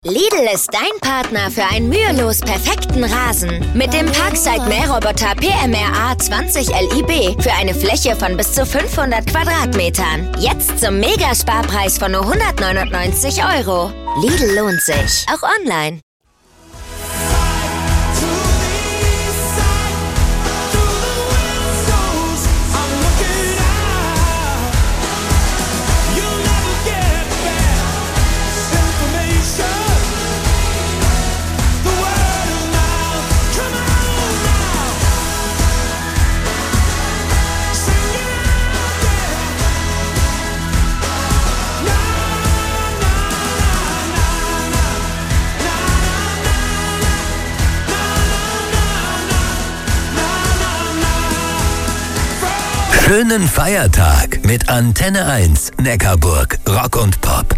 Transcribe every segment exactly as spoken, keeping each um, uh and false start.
Lidl ist dein Partner für einen mühelos perfekten Rasen. Mit dem Parkside Mähroboter P M R A zwanzig L I B für eine Fläche von bis zu fünfhundert Quadratmetern. Jetzt zum Megasparpreis von nur hundertneunundneunzig Euro. Lidl lohnt sich, auch online. Schönen Feiertag mit Antenne eins, Neckarburg, Rock und Pop.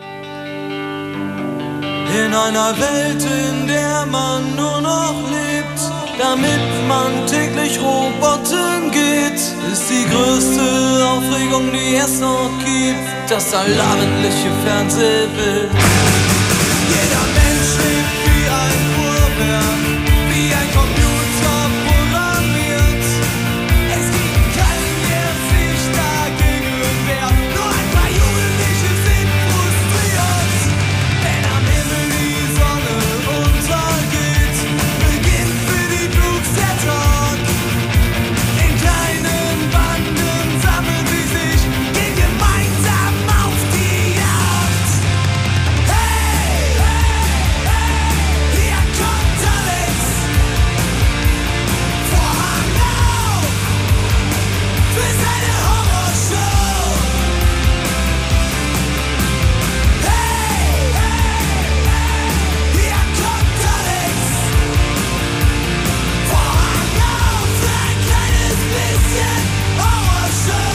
In einer Welt, in der man nur noch lebt, damit man täglich Roboten geht, ist die größte Aufregung, die es noch gibt, das allabendliche Fernsehbild. Jeder Mensch lebt wie ein Uhrwerk, wie ein Computer programmiert. Es gibt keinen, der sich dagegen wehrt, nur ein paar Jugendliche sind frustriert. Wenn am Himmel die Sonne untergeht, beginnt für die Blues der Tag. In kleinen Banden sammeln sie sich, gehen gemeinsam auf die Jagd. Hey, hey, hey, hier kommt Alex. Vorhang auf für seine Horrorshow. Hey, hey, hey, hier kommt Alex. Vorhang auf für ein kleines bisschen Horrorshow.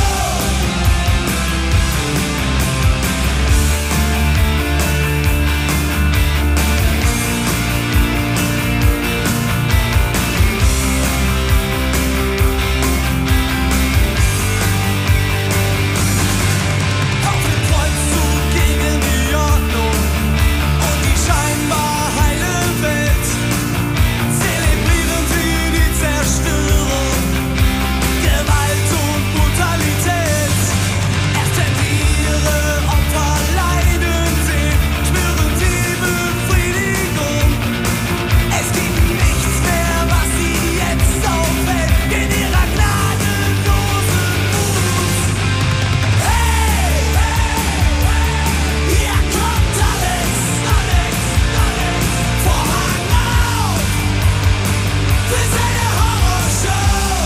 Auf dem Kreuzzug gegen die Ordnung und die scheinbar heile Welt zelebrieren sie die Zerstörung, Gewalt und Brutalität. Erst wenn sie ihre Opfer leiden sehen, spüren sie Befriedigung. Es gibt nichts mehr, was sie jetzt aufhält in ihrer gnadenlosen Wut. Hey, hey, hier kommt Alex, Alex, Alex. Vorhang auf für seine Horrorshow.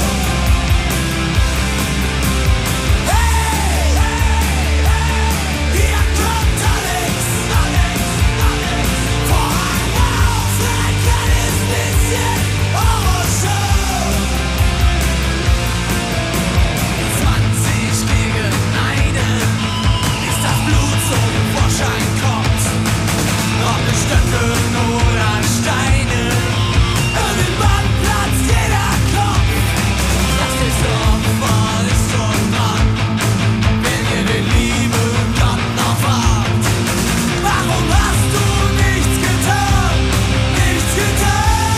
Hey, hey, hey, hier kommt Alex, Alex, Alex. Vorhang auf für ein kleines bisschen Horrorshow. zwanzig gegen einen, bis das Blut zum Vorschein kommt. Ob es Stöcke oder Steine, irgendwann platzt jeder Kopf. Das ist Opfer, ist schon dran, wenn ihr den lieben Gott noch fragt. Warum hast du nichts getan? Nichts getan?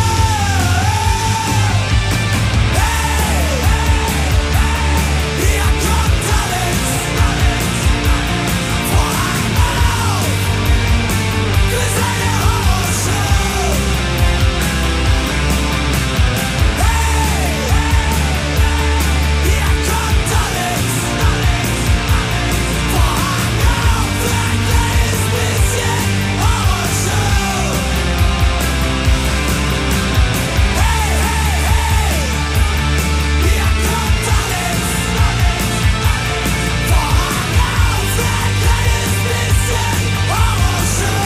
Hey, hey, hier kommt Alex, Alex, Alex. Vorhang auf für seine Horrorshow. Hey, hey, hier kommt Alex, Alex, Alex. Vorhang auf für ein kleines bisschen Horrorshow. Hey, hey, hey, hier kommt Alex, Alex, Alex. Vorhang auf für ein kleines bisschen Horrorshow.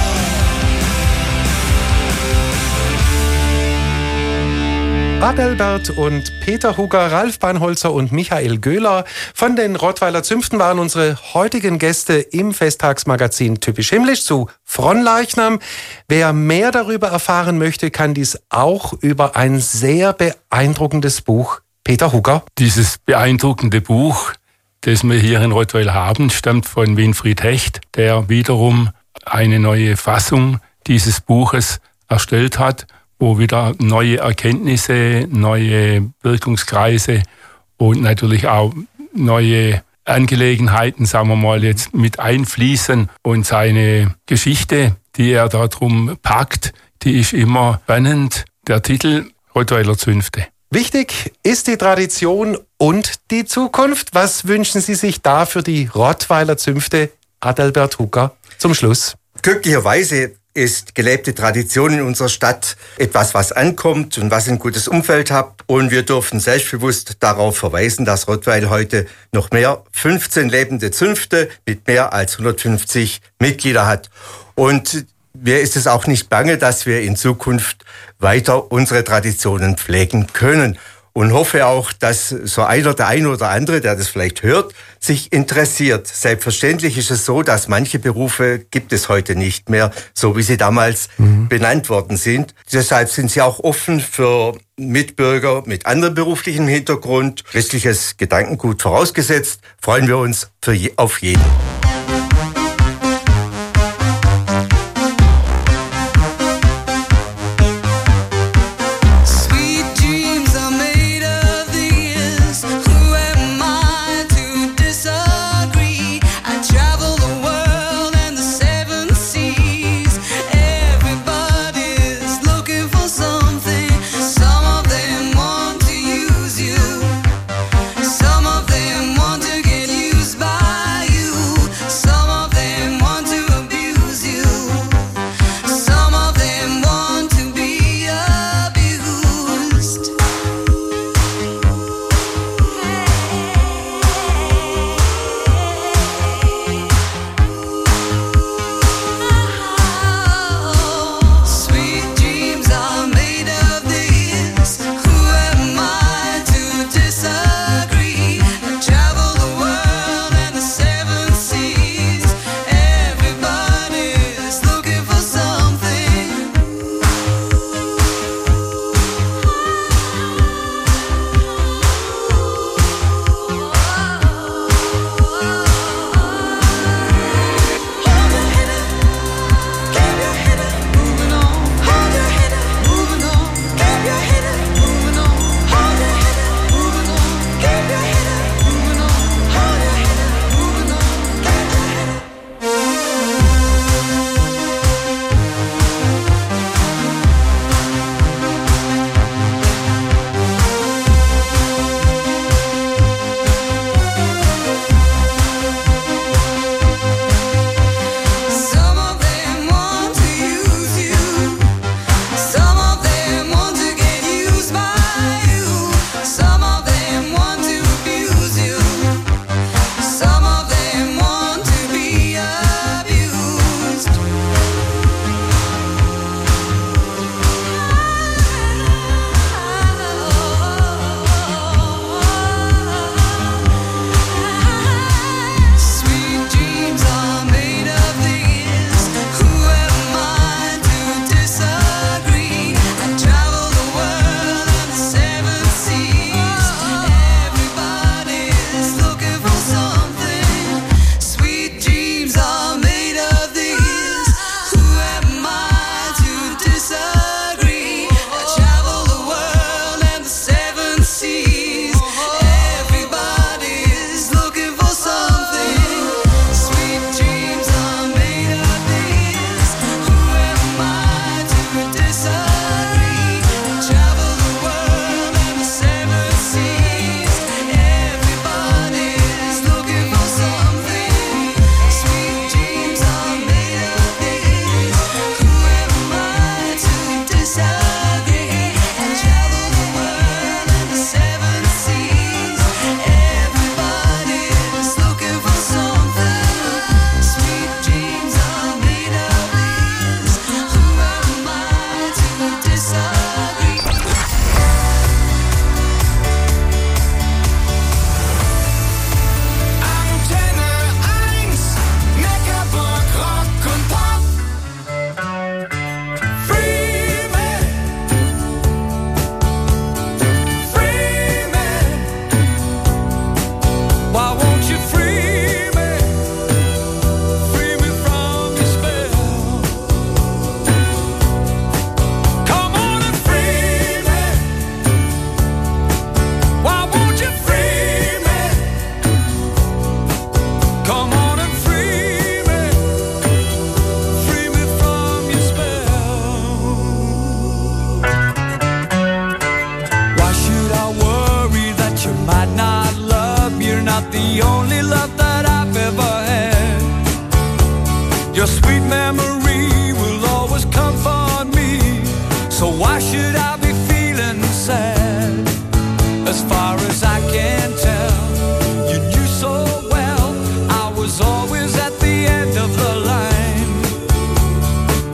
Adalbert und Peter Hugger, Ralf Banholzer und Michael Göhler von den Rottweiler Zünften waren unsere heutigen Gäste im Festtagsmagazin Typisch Himmlisch zu Fronleichnam. Wer mehr darüber erfahren möchte, kann dies auch über ein sehr beeindruckendes Buch. Peter Hugger. Dieses beeindruckende Buch, das wir hier in Rottweil haben, stammt von Winfried Hecht, der wiederum eine neue Fassung dieses Buches erstellt hat, wo wieder neue Erkenntnisse, neue Wirkungskreise und natürlich auch neue Angelegenheiten, sagen wir mal, jetzt mit einfließen. Und seine Geschichte, die er da drum packt, die ist immer spannend. Der Titel Rottweiler Zünfte. Wichtig ist die Tradition und die Zukunft. Was wünschen Sie sich da für die Rottweiler Zünfte, Adalbert Hugger, zum Schluss? Glücklicherweise ist gelebte Tradition in unserer Stadt etwas, was ankommt und was ein gutes Umfeld hat. Und wir dürfen selbstbewusst darauf verweisen, dass Rottweil heute noch mehr fünfzehn lebende Zünfte mit mehr als hundertfünfzig Mitglieder hat. Und mir ist es auch nicht bange, dass wir in Zukunft weiter unsere Traditionen pflegen können. Und hoffe auch, dass so einer, der eine oder andere, der das vielleicht hört, sich interessiert. Selbstverständlich ist es so, dass manche Berufe gibt es heute nicht mehr, so wie sie damals mhm. benannt worden sind. Deshalb sind sie auch offen für Mitbürger mit anderem beruflichem Hintergrund. Christliches Gedankengut vorausgesetzt, freuen wir uns für je, auf jeden.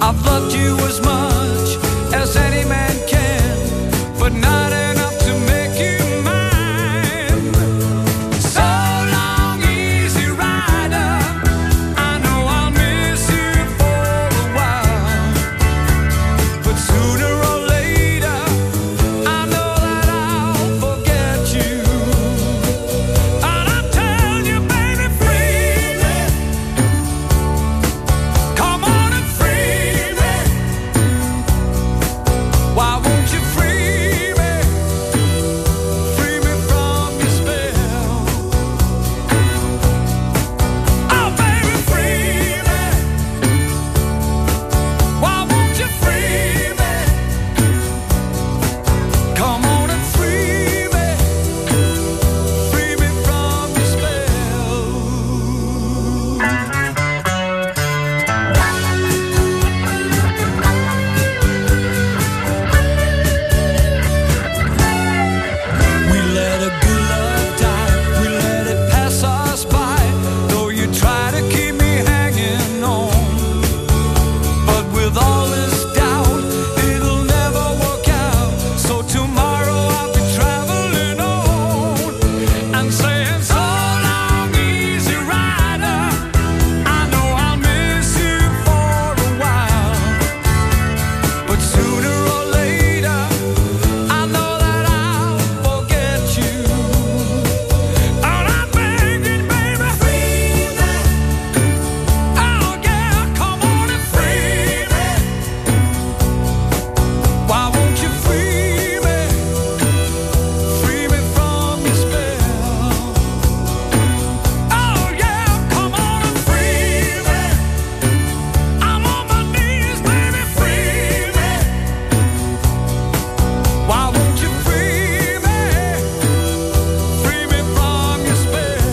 I've loved you as much as any man can, but not enough to make you mine. So long, easy rider, I know I'll miss you for a while, but sooner or later, I know that I'll forget you. And I tell you, baby, free me. Come on and free me. Why won't you free me? Free me from your spell. Oh, baby, free me. Why won't you free me? Come on and free me. Free me from your spell. We let a good love die, we let it pass us by, though you try to keep me hanging on. But with all this doubt, it'll never work out. So tomorrow I'll be traveling on and saying so long, easy rider. I know I'll miss you for a while, but sooner or later, I know that I'll forget you. And I'm begging, baby, free me. Oh yeah, come on and free me. Why won't you free me? Free me from your spell. Oh yeah, come on and free me. I'm on my knees, baby, free me. Why won't you free me? Free me from your spell.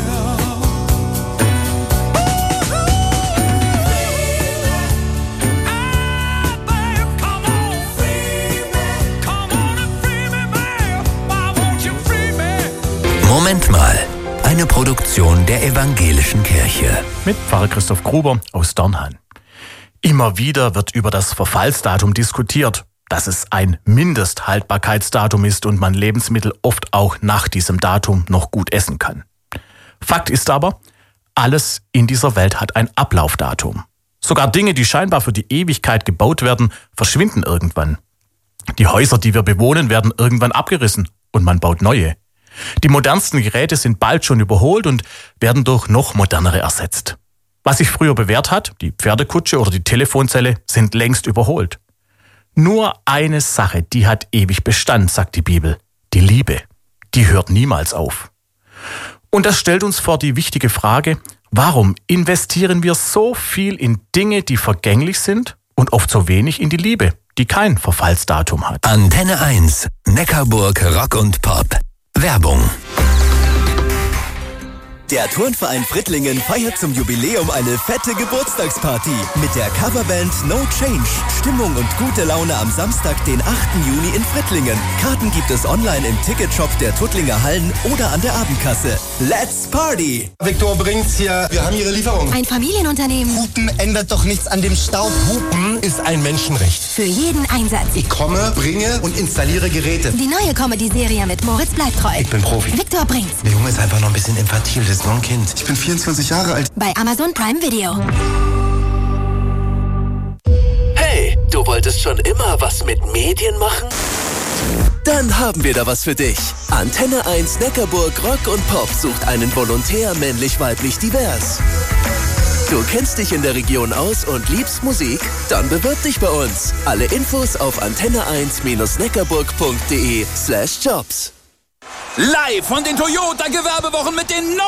Ah, babe, come on, free me. Come on and free me, babe. Why won't you free me? Moment mal. Eine Produktion der Evangelischen Kirche. Mit Pfarrer Christoph Gruber aus Dornhan. Immer wieder wird über das Verfallsdatum diskutiert, dass es ein Mindesthaltbarkeitsdatum ist und man Lebensmittel oft auch nach diesem Datum noch gut essen kann. Fakt ist aber, alles in dieser Welt hat ein Ablaufdatum. Sogar Dinge, die scheinbar für die Ewigkeit gebaut werden, verschwinden irgendwann. Die Häuser, die wir bewohnen, werden irgendwann abgerissen und man baut neue. Die modernsten Geräte sind bald schon überholt und werden durch noch modernere ersetzt. Was sich früher bewährt hat, die Pferdekutsche oder die Telefonzelle, sind längst überholt. Nur eine Sache, die hat ewig Bestand, sagt die Bibel. Die Liebe. Die hört niemals auf. Und das stellt uns vor die wichtige Frage, warum investieren wir so viel in Dinge, die vergänglich sind und oft so wenig in die Liebe, die kein Verfallsdatum hat? Antenne eins, Neckarburg Rock und Pop. Werbung. Der Turnverein Frittlingen feiert zum Jubiläum eine fette Geburtstagsparty mit der Coverband No Change. Stimmung und gute Laune am Samstag, den achten Juni in Frittlingen. Karten gibt es online im Ticketshop der Tuttlinger Hallen oder an der Abendkasse. Let's Party! Viktor Brinks hier. Wir haben Ihre Lieferung. Ein Familienunternehmen. Hupen ändert doch nichts an dem Staub. Hupen ist ein Menschenrecht. Für jeden Einsatz. Ich komme, bringe und installiere Geräte. Die neue Comedy-Serie mit Moritz bleibt treu. Ich bin Profi. Viktor Brinks. Der Junge ist einfach noch ein bisschen infantil. Das ist noch ein Kind. Ich bin vierundzwanzig Jahre alt. Bei Amazon Prime Video. Hey, du wolltest schon immer was mit Medien machen? Dann haben wir da was für dich. Antenne eins Neckarburg Rock und Pop sucht einen Volontär männlich-weiblich divers. Du kennst dich in der Region aus und liebst Musik? Dann bewirb dich bei uns. Alle Infos auf antenne eins neckarburg punkt de slash jobs. Live von den Toyota Gewerbewochen mit den